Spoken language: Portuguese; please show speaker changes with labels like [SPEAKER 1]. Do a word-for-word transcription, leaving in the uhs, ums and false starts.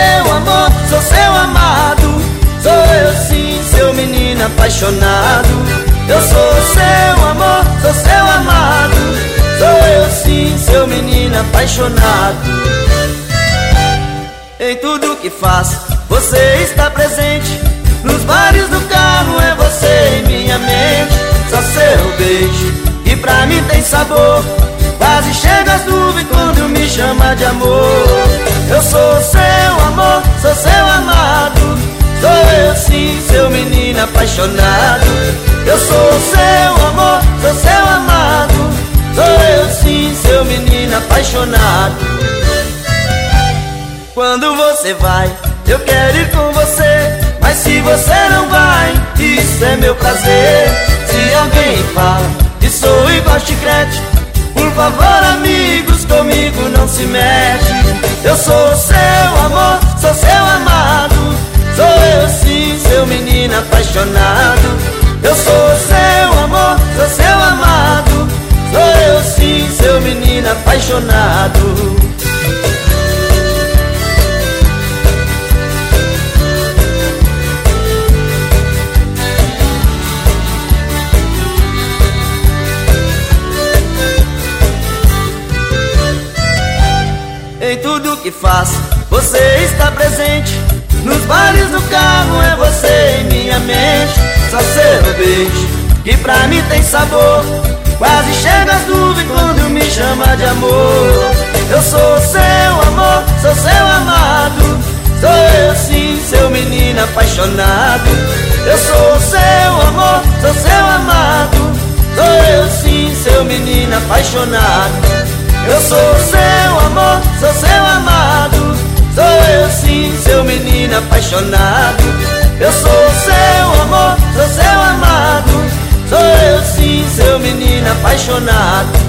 [SPEAKER 1] seu amor, sou seu amado. Sou eu sim, seu menino apaixonado. Eu sou seu amor, sou seu amado. Sou eu sim, seu menino apaixonado. Em tudo que faço, você está presente. Nos bares do carro é você em minha mente. Só seu beijo, que pra mim tem sabor. Quase chega às nuvens quando me chama de amor. Eu sou seu amor, sou seu amado. Sou eu sim, seu menino apaixonado. Eu sou seu amor, sou seu amado. Sou eu sim, seu menino apaixonado. Quando você vai, eu quero ir com você. Mas se você não vai, isso é meu prazer. Se alguém fala que sou igual chiclete, por favor amigos, comigo não se mete. Eu sou seu amor, sou seu amado. Sou eu sim, seu menino apaixonado. Eu sou seu amor, sou seu amado. Sou eu sim, seu menino apaixonado. Em tudo que faço, você está presente. Nos bares do carro é você em minha mente. Só seu beijo, que pra mim tem sabor. Quase chega às nuvens quando me chama de amor. Eu sou seu amor, sou seu amado. Sou eu sim, seu menino apaixonado. Eu sou seu amor, sou seu amado. Sou eu sim, seu menino apaixonado. Eu sou seu amor, sou seu amado. Sou eu sim, seu menino apaixonado. Eu sou seu amor, sou seu amado. Sou eu sim, seu menino apaixonado.